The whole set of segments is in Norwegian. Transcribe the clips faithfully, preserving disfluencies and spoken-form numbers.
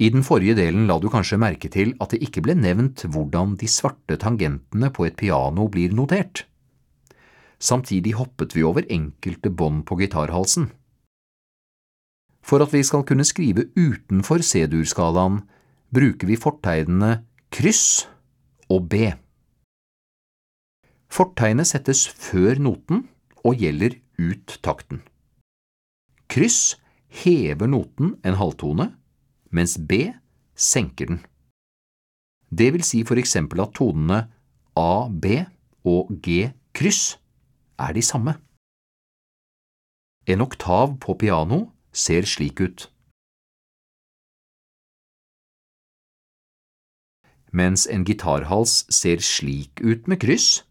I den forrige delen la du kanskje merke til at det ikke ble nevnt hvordan de svarte tangentene på et piano blir notert. Samtidig hoppet vi over enkelte bånd på gitarhalsen. For at vi skal kunne skrive utenfor C-dur-skalaen, bruker vi fortegnene kryss og B. Fortegnet settes før noten og gjelder ut takten. Kryss hever noten en halvtone, mens B senker den. Det vil si for eksempel at tonene A, B og G kryss er de samme. En oktav på piano ser slik ut. Mens en gitarhals ser slik ut med kryss,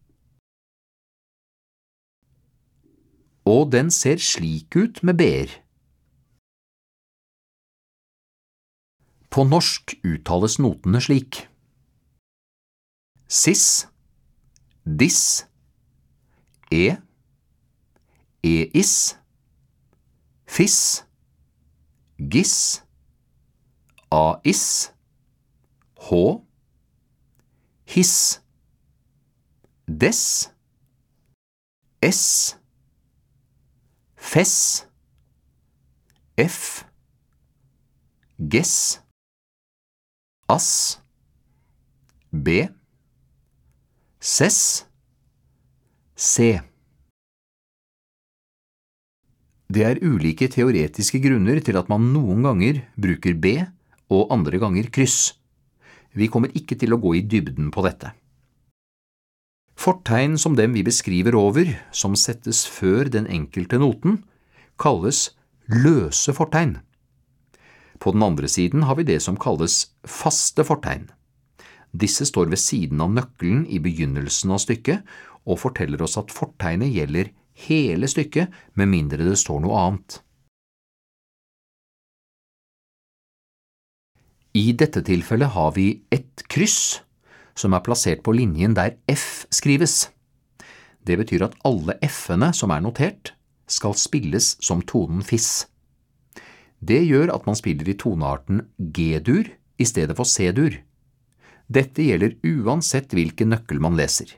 og den ser slik ut med B-er. På norsk uttales notene slik: sis, diss, e, eis, fiss, giss, ais, h, hiss, dess, s, fess, f, gess, ass, b, sess, c. Det er ulike teoretiske grunner til at man noen ganger bruker B og andre ganger kryss. Vi kommer ikke til å gå i dybden på dette. Fortegn som dem vi beskriver over, som settes før den enkelte noten, kalles løse fortegn. På den andre siden har vi det som kalles faste fortegn. Disse står ved siden av nøkkelen i begynnelsen av stykket og forteller oss at fortegnet gjelder hele stykket med mindre det står noe annet. I dette tilfellet har vi et kryss som er plassert på linjen der F skrives. Det betyr at alle F-ene som er notert skal spilles som tonen fiss. Det gjør at man spiller i tonearten G-dur i stedet for C-dur. Dette gjelder uansett hvilken nøkkel man leser.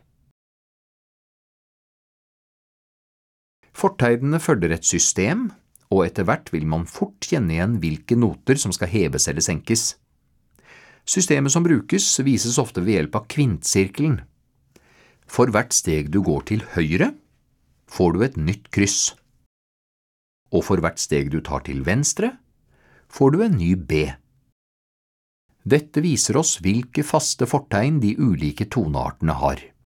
Fortegnene følger et system, og etter hvert vil man fort kjenne igjen hvilke noter som skal heves eller senkes. Systemet som brukes vises ofte ved hjelp av kvintsirkelen. For hvert steg du går til høyre, får du et nytt kryss. Og for hvert steg du tar til venstre, får du en ny B. Dette viser oss hvilke faste fortegn de ulike toneartene har.